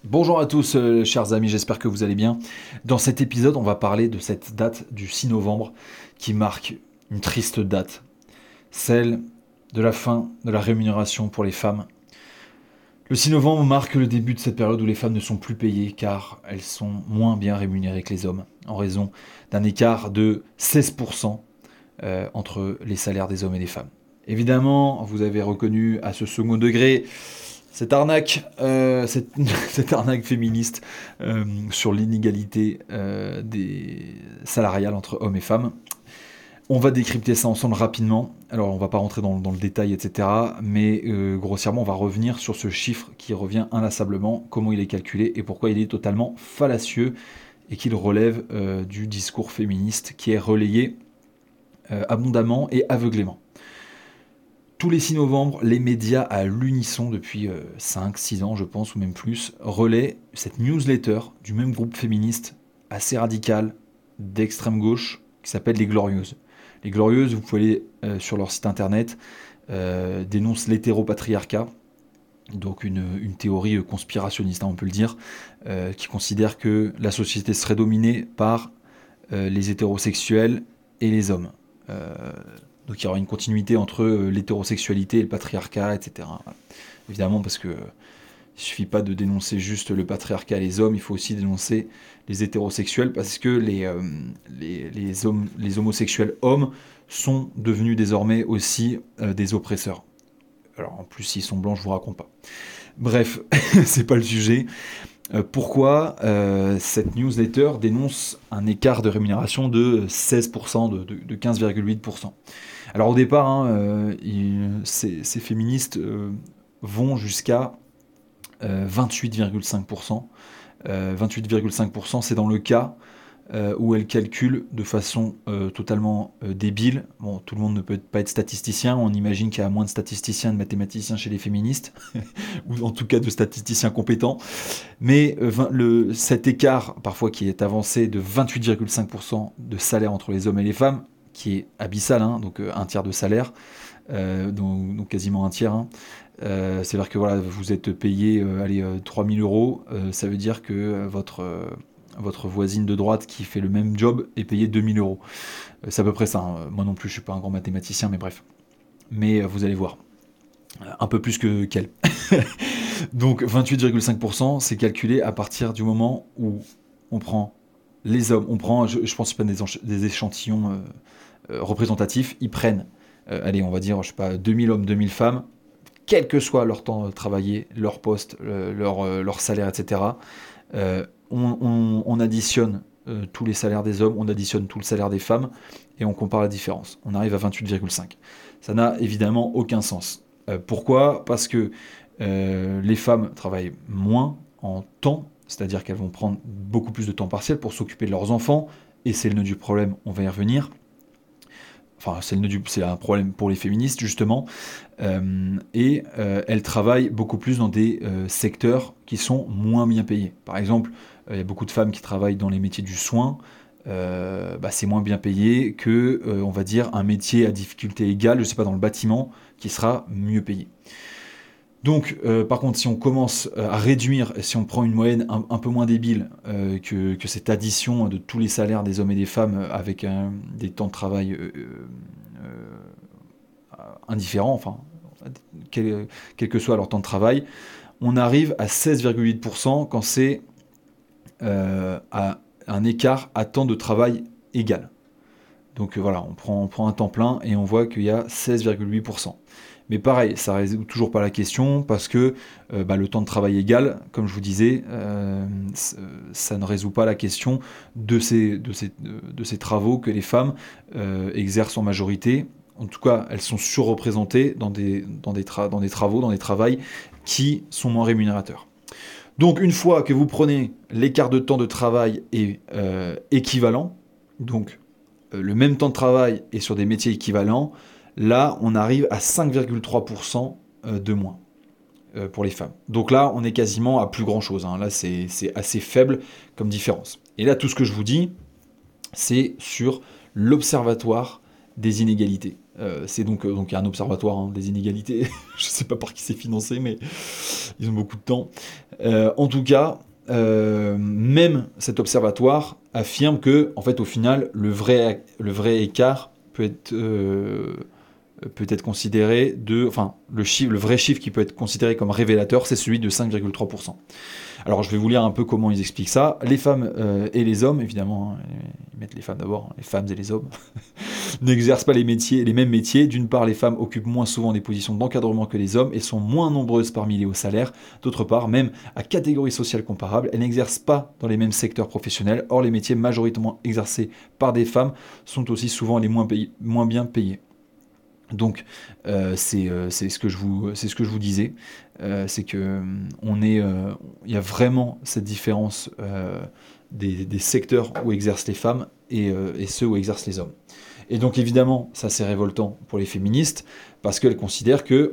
Bonjour à tous, chers amis, j'espère que vous allez bien. Dans cet épisode, on va parler de cette date du 6 novembre qui marque une triste date, celle de la fin de la rémunération pour les femmes. Le 6 novembre marque le début de cette période où les femmes ne sont plus payées car elles sont moins bien rémunérées que les hommes, en raison d'un écart de 16% entre les salaires des hommes et des femmes. Évidemment, vous avez reconnu à ce second degré cette arnaque, cette arnaque féministe sur l'inégalité des salariales entre hommes et femmes. On va décrypter ça ensemble rapidement. Alors, on va pas rentrer dans le détail, etc. Mais grossièrement, on va revenir sur ce chiffre qui revient inlassablement, comment il est calculé et pourquoi il est totalement fallacieux et qu'il relève du discours féministe qui est relayé abondamment et aveuglément. Tous les 6 novembre, les médias à l'unisson depuis 5-6 ans, je pense, ou même plus, relaient cette newsletter du même groupe féministe assez radical d'extrême gauche qui s'appelle Les Glorieuses. Les Glorieuses, vous pouvez aller sur leur site internet, dénoncent l'hétéropatriarcat, donc une théorie conspirationniste, on peut le dire, qui considère que la société serait dominée par les hétérosexuels et les hommes. Donc il y aura une continuité entre l'hétérosexualité et le patriarcat, etc. Voilà. Évidemment, parce que il suffit pas de dénoncer juste le patriarcat et les hommes, il faut aussi dénoncer les hétérosexuels, parce que les homosexuels hommes sont devenus désormais aussi des oppresseurs. Alors en plus, s'ils sont blancs, je vous raconte pas. Bref, c'est pas le sujet. Pourquoi cette newsletter dénonce un écart de rémunération de 16%, de 15,8%. Alors au départ, ces féministes vont jusqu'à 28,5%. 28,5%, c'est dans le cas où elles calculent de façon totalement débile. Bon, tout le monde ne peut pas être statisticien, on imagine qu'il y a moins de statisticiens et de mathématiciens chez les féministes, ou en tout cas de statisticiens compétents, mais cet écart, parfois qui est avancé de 28,5% de salaire entre les hommes et les femmes, qui est abyssal, donc un tiers de salaire, donc quasiment un tiers, c'est-à-dire que voilà, vous êtes payé 3 000 euros, ça veut dire que votre voisine de droite qui fait le même job est payée 2 000 euros. C'est à peu près ça. Moi non plus, je suis pas un grand mathématicien, mais bref. Mais vous allez voir. Un peu plus qu'elle. Donc 28,5%, c'est calculé à partir du moment où on prend les hommes. On prend, je pense pas des échantillons représentatifs. Ils prennent, on va dire, je sais pas, 2000 hommes, 2000 femmes, quel que soit leur temps travaillé, leur poste, leur salaire, etc. On additionne tous les salaires des hommes, on additionne tout le salaire des femmes, et on compare la différence. On arrive à 28,5. Ça n'a évidemment aucun sens. Pourquoi ? Parce que les femmes travaillent moins en temps, c'est-à-dire qu'elles vont prendre beaucoup plus de temps partiel pour s'occuper de leurs enfants, et c'est le nœud du problème, on va y revenir. Enfin, c'est un problème pour les féministes, justement. Elles travaillent beaucoup plus dans des secteurs qui sont moins bien payés. Par exemple, il y a beaucoup de femmes qui travaillent dans les métiers du soin. C'est moins bien payé que, on va dire, un métier à difficulté égale, je ne sais pas, dans le bâtiment, qui sera mieux payé. Donc, par contre, si on commence à réduire, si on prend une moyenne un peu moins débile que cette addition de tous les salaires des hommes et des femmes avec des temps de travail indifférents, enfin, quel que soit leur temps de travail, on arrive à 16,8% quand c'est à un écart à temps de travail égal. Donc voilà, on prend un temps plein et on voit qu'il y a 16,8%. Mais pareil, ça ne résout toujours pas la question parce que le temps de travail égal, comme je vous disais, ça ne résout pas la question de ces travaux que les femmes exercent en majorité. En tout cas, elles sont surreprésentées dans des travaux, dans des travails qui sont moins rémunérateurs. Donc une fois que vous prenez l'écart de temps de travail est équivalent, donc le même temps de travail est sur des métiers équivalents, là on arrive à 5,3% de moins pour les femmes. Donc là on est quasiment à plus grand chose, là c'est assez faible comme différence. Et là tout ce que je vous dis, c'est sur l'Observatoire des inégalités. C'est donc un observatoire hein, des inégalités. Je ne sais pas par qui c'est financé, mais ils ont beaucoup de temps. En tout cas, même cet observatoire affirme que, en fait, au final, le vrai écart peut être considéré enfin, le vrai chiffre qui peut être considéré comme révélateur, c'est celui de 5,3%. Alors je vais vous lire un peu comment ils expliquent ça. Les femmes et les hommes, évidemment, hein, ils mettent les femmes d'abord, les femmes et les hommes, n'exercent pas les mêmes métiers. D'une part, les femmes occupent moins souvent des positions d'encadrement que les hommes et sont moins nombreuses parmi les hauts salaires. D'autre part, même à catégorie sociale comparable, elles n'exercent pas dans les mêmes secteurs professionnels. Or, les métiers majoritairement exercés par des femmes sont aussi souvent les moins bien payés. Donc c'est ce que je vous disais, c'est que il y a vraiment cette différence des secteurs où exercent les femmes et ceux où exercent les hommes. Et donc évidemment, ça c'est révoltant pour les féministes parce qu'elles considèrent que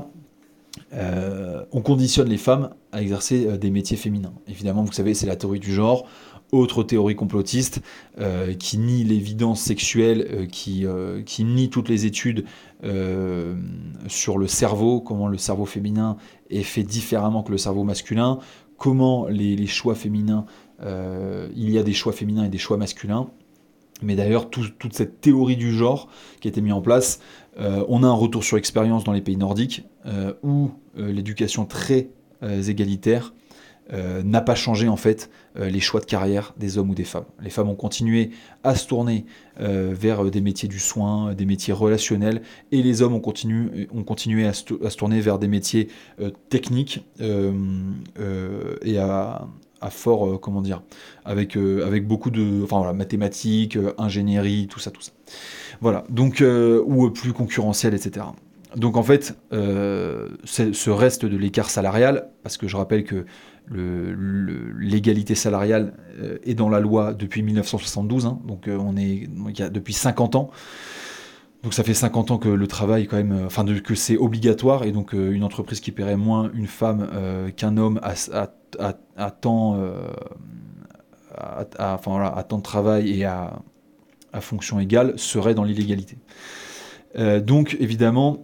on conditionne les femmes à exercer des métiers féminins. Évidemment, vous savez, c'est la théorie du genre. Autre théorie complotiste qui nie l'évidence sexuelle, qui nie toutes les études sur le cerveau, comment le cerveau féminin est fait différemment que le cerveau masculin, comment les choix féminins, il y a des choix féminins et des choix masculins. Mais d'ailleurs, toute cette théorie du genre qui a été mise en place, on a un retour sur expérience dans les pays nordiques, où l'éducation très égalitaire n'a pas changé en fait les choix de carrière des hommes ou des femmes. Les femmes ont continué à se tourner vers des métiers du soin, des métiers relationnels, et les hommes ont continué à se tourner vers des métiers techniques et à fort, comment dire, avec beaucoup de, enfin voilà, mathématiques, ingénierie, tout ça. Voilà, donc ou plus concurrentiel, etc. Donc en fait, ce reste de l'écart salarial, parce que je rappelle que l'égalité salariale est dans la loi depuis 1972, hein, donc il y a depuis 50 ans. Donc ça fait 50 ans que le travail quand même, que c'est obligatoire, et donc une entreprise qui paierait moins une femme qu'un homme à temps, à temps de travail et à fonction égale serait dans l'illégalité. Donc évidemment,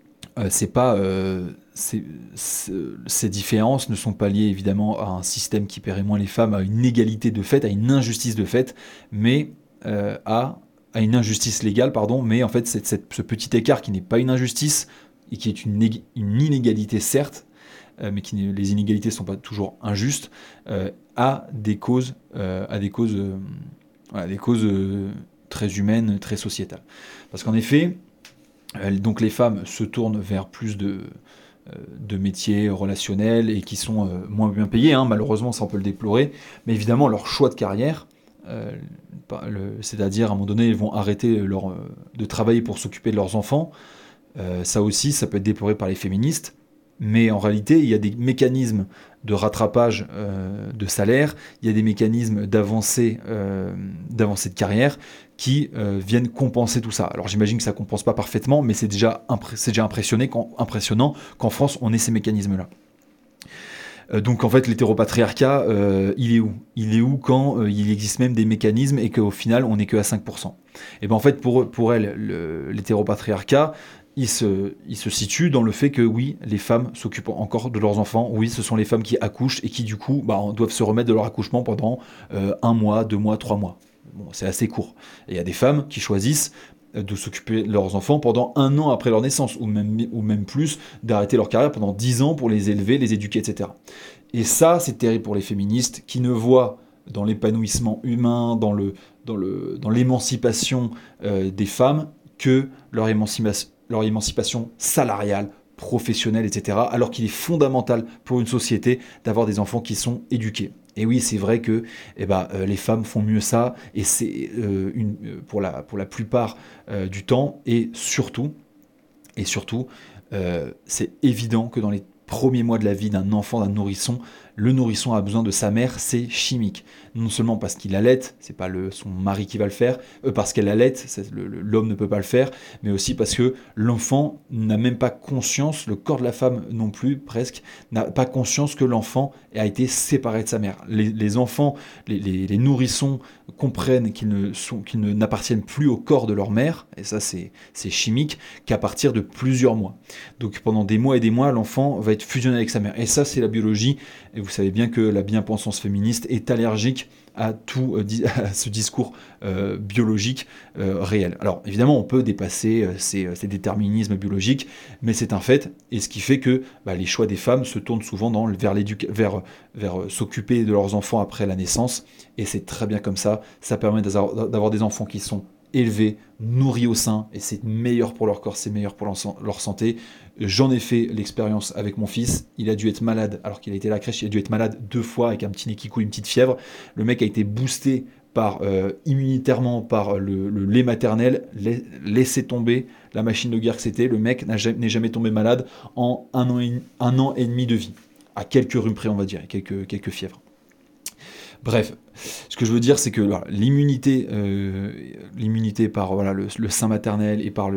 ces différences ne sont pas liées évidemment à un système qui paierait moins les femmes, à une égalité de fait, à une injustice de fait, mais à une injustice légale, pardon, mais en fait ce petit écart qui n'est pas une injustice et qui est une inégalité certes, mais les inégalités ne sont pas toujours injustes, a des causes, très humaines, très sociétales. Parce qu'en effet, donc les femmes se tournent vers plus de métiers relationnels et qui sont moins bien payés, hein, malheureusement ça on peut le déplorer, mais évidemment leur choix de carrière, c'est-à-dire à un moment donné ils vont arrêter de travailler pour s'occuper de leurs enfants, ça aussi ça peut être déploré par les féministes, mais en réalité il y a des mécanismes de rattrapage de salaire, il y a des mécanismes d'avancée de carrière qui viennent compenser tout ça. Alors j'imagine que ça ne compense pas parfaitement, mais c'est déjà impressionnant qu'en France on ait ces mécanismes-là. Donc en fait l'hétéropatriarcat, il est où ? Il est où quand il existe même des mécanismes et qu'au final on n'est que à 5%. Et bien en fait pour elle, l'hétéropatriarcat, il se situe dans le fait que oui, les femmes s'occupent encore de leurs enfants, oui, ce sont les femmes qui accouchent et qui du coup doivent se remettre de leur accouchement pendant 1 mois, 2 mois, 3 mois. Bon, c'est assez court. Et il y a des femmes qui choisissent de s'occuper de leurs enfants pendant 1 an après leur naissance, ou même plus, d'arrêter leur carrière pendant 10 ans pour les élever, les éduquer, etc. Et ça, c'est terrible pour les féministes qui ne voient dans l'épanouissement humain, dans l'émancipation des femmes, que leur émancipation salariale, professionnelle, etc., alors qu'il est fondamental pour une société d'avoir des enfants qui sont éduqués. Et oui, c'est vrai que les femmes font mieux ça, et c'est pour la plupart du temps, et surtout, c'est évident que dans les premiers mois de la vie d'un enfant, d'un nourrisson, le nourrisson a besoin de sa mère, c'est chimique. Non seulement parce qu'il allait, c'est pas son mari qui va le faire, parce qu'elle allait, l'homme ne peut pas le faire, mais aussi parce que l'enfant n'a même pas conscience, le corps de la femme non plus, presque, n'a pas conscience que l'enfant a été séparé de sa mère. Les enfants, les nourrissons comprennent qu'ils n'appartiennent plus au corps de leur mère, et ça c'est chimique, qu'à partir de plusieurs mois. Donc pendant des mois et des mois, l'enfant va être fusionné avec sa mère. Et ça c'est la biologie, et vous savez bien que la bien-pensance féministe est allergique à tout à ce discours biologique réel. Alors évidemment on peut dépasser ces déterminismes biologiques, mais c'est un fait, et ce qui fait que les choix des femmes se tournent souvent vers s'occuper de leurs enfants après la naissance, et c'est très bien comme ça. Ça permet d'avoir des enfants qui sont élevés, nourris au sein, et c'est meilleur pour leur corps, c'est meilleur pour leur santé. J'en ai fait l'expérience avec mon fils, il a dû être malade, alors qu'il a été à la crèche, il a dû être malade 2 fois avec un petit nez qui coule, une petite fièvre. Le mec a été boosté immunitairement par le lait maternel, laissez tomber la machine de guerre que c'était, le mec n'est jamais tombé malade en un an et demi de vie, à quelques rhumes près on va dire, quelques fièvres. Bref, ce que je veux dire, c'est que l'immunité par le sein maternel et par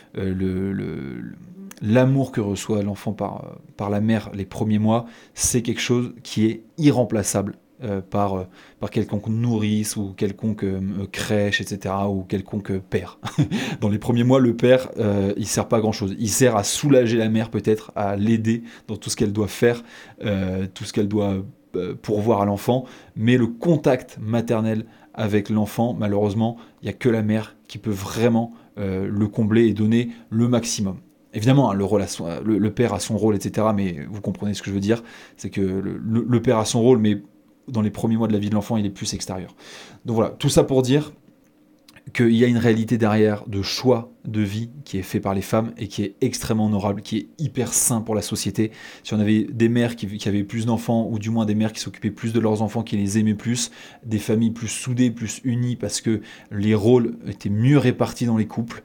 l'amour que reçoit l'enfant par la mère les premiers mois, c'est quelque chose qui est irremplaçable par quelconque nourrice ou quelconque crèche, etc., ou quelconque père. Dans les premiers mois, le père, il sert pas à grand-chose. Il sert à soulager la mère peut-être, à l'aider dans tout ce qu'elle doit faire, tout ce qu'elle doit pourvoir à l'enfant, mais le contact maternel avec l'enfant, malheureusement, il n'y a que la mère qui peut vraiment le combler et donner le maximum. Évidemment, le père a son rôle, etc., mais vous comprenez ce que je veux dire, c'est que le père a son rôle, mais dans les premiers mois de la vie de l'enfant, il est plus extérieur. Donc voilà, tout ça pour dire qu'il y a une réalité derrière de choix de vie qui est fait par les femmes et qui est extrêmement honorable, qui est hyper sain pour la société. Si on avait des mères qui avaient plus d'enfants, ou du moins des mères qui s'occupaient plus de leurs enfants, qui les aimaient plus, des familles plus soudées, plus unies, parce que les rôles étaient mieux répartis dans les couples,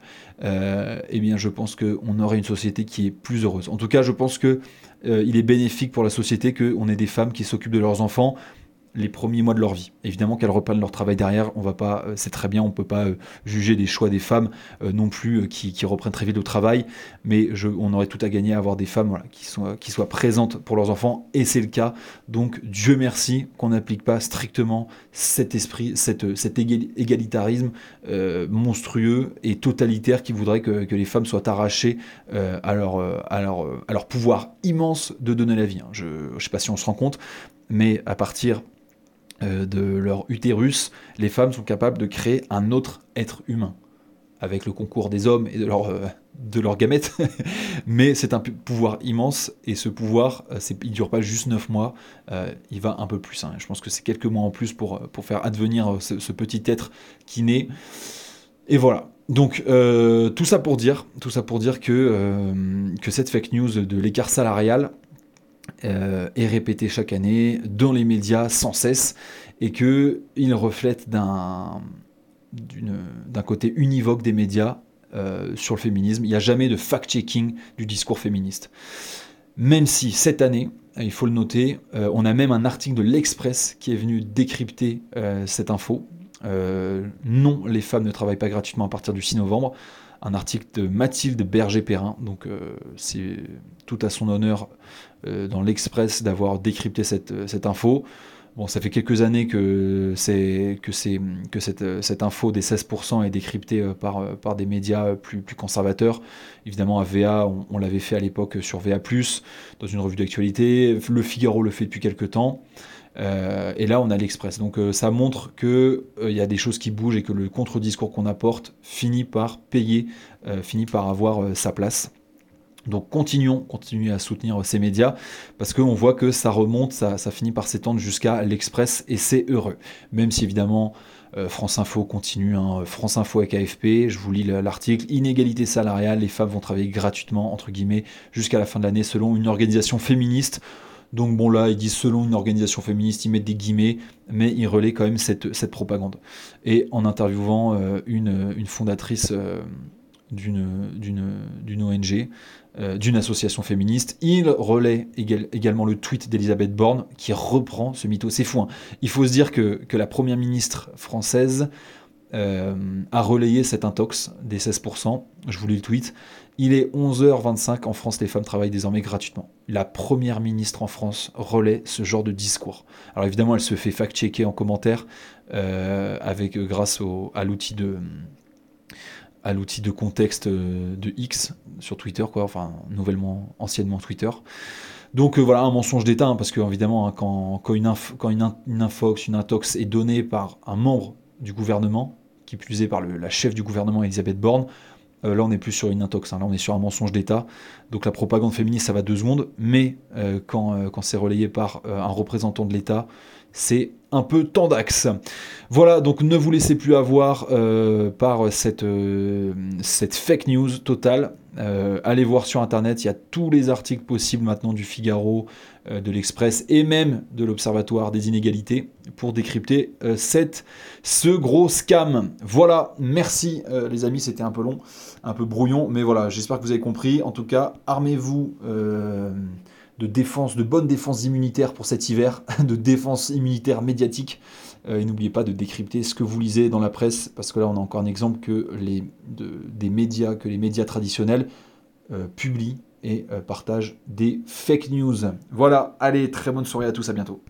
eh bien je pense qu'on aurait une société qui est plus heureuse. En tout cas, je pense qu'il est bénéfique pour la société qu'on ait des femmes qui s'occupent de leurs enfants les premiers mois de leur vie. Évidemment qu'elles reprennent leur travail derrière, on va pas, c'est très bien, on peut pas juger des choix des femmes non plus qui reprennent très vite le travail, mais on aurait tout à gagner à avoir des femmes qui soient présentes pour leurs enfants, et c'est le cas. Donc Dieu merci qu'on n'applique pas strictement cet esprit, cet égalitarisme monstrueux et totalitaire qui voudrait que les femmes soient arrachées à leur pouvoir immense de donner la vie. Je sais pas si on se rend compte, mais à partir de leur utérus, les femmes sont capables de créer un autre être humain, avec le concours des hommes et de leurs gamètes, mais c'est un pouvoir immense, et ce pouvoir, il ne dure pas juste 9 mois, il va un peu plus. Je pense que c'est quelques mois en plus pour faire advenir ce petit être qui naît, et voilà. Donc tout ça pour dire que cette fake news de l'écart salarial est répété chaque année dans les médias sans cesse, et qu'il reflète d'un côté univoque des médias sur le féminisme. Il n'y a jamais de fact-checking du discours féministe. Même si cette année, il faut le noter, on a même un article de l'Express qui est venu décrypter cette info. Non, les femmes ne travaillent pas gratuitement à partir du 6 novembre. Un article de Mathilde Berger-Perrin, donc c'est tout à son honneur dans l'Express d'avoir décrypté cette info. Bon, ça fait quelques années que cette info des 16% est décryptée par des médias plus conservateurs. Évidemment, à VA, on l'avait fait à l'époque sur VA+, dans une revue d'actualité. Le Figaro le fait depuis quelques temps. Et là, on a l'Express. Donc ça montre qu'il y a des choses qui bougent, et que le contre-discours qu'on apporte finit par payer, finit par avoir sa place. Donc continuez à soutenir ces médias, parce qu'on voit que ça remonte, ça finit par s'étendre jusqu'à l'Express, et c'est heureux. Même si évidemment France Info continue, France Info avec AFP, je vous lis l'article, inégalité salariale, les femmes vont travailler gratuitement, entre guillemets, jusqu'à la fin de l'année selon une organisation féministe. Donc bon, là, ils disent selon une organisation féministe, ils mettent des guillemets, mais ils relaient quand même cette propagande. Et en interviewant une fondatrice d'une ONG, d'une association féministe. Il relaie également le tweet d'Elisabeth Borne qui reprend ce mytho. C'est fou, hein. Il faut se dire que la première ministre française a relayé cet intox des 16%. Je vous lis le tweet. Il est 11h25 en France, les femmes travaillent désormais gratuitement. La première ministre en France relaie ce genre de discours. Alors évidemment, elle se fait fact-checker en commentaire grâce à l'outil de contexte de X sur Twitter, quoi, enfin anciennement Twitter. Donc voilà, un mensonge d'État, hein, parce que évidemment, hein, quand une infox, une intox est donnée par un membre du gouvernement, qui plus est par la chef du gouvernement, Elisabeth Borne, là on n'est plus sur une intox, hein, là on est sur un mensonge d'État. Donc la propagande féministe, ça va 2 secondes, mais quand c'est relayé par un représentant de l'État, c'est un peu tendax. Voilà, donc ne vous laissez plus avoir par cette fake news totale. Allez voir sur internet, il y a tous les articles possibles maintenant du Figaro, de l'Express et même de l'Observatoire des inégalités pour décrypter ce gros scam. Voilà, merci les amis, c'était un peu long, un peu brouillon, mais voilà, j'espère que vous avez compris. En tout cas, armez-vous de bonne défense immunitaire pour cet hiver, de défense immunitaire médiatique. Et n'oubliez pas de décrypter ce que vous lisez dans la presse, parce que là on a encore un exemple que les médias traditionnels publient et partagent des fake news. Voilà, allez, très bonne soirée à tous, à bientôt.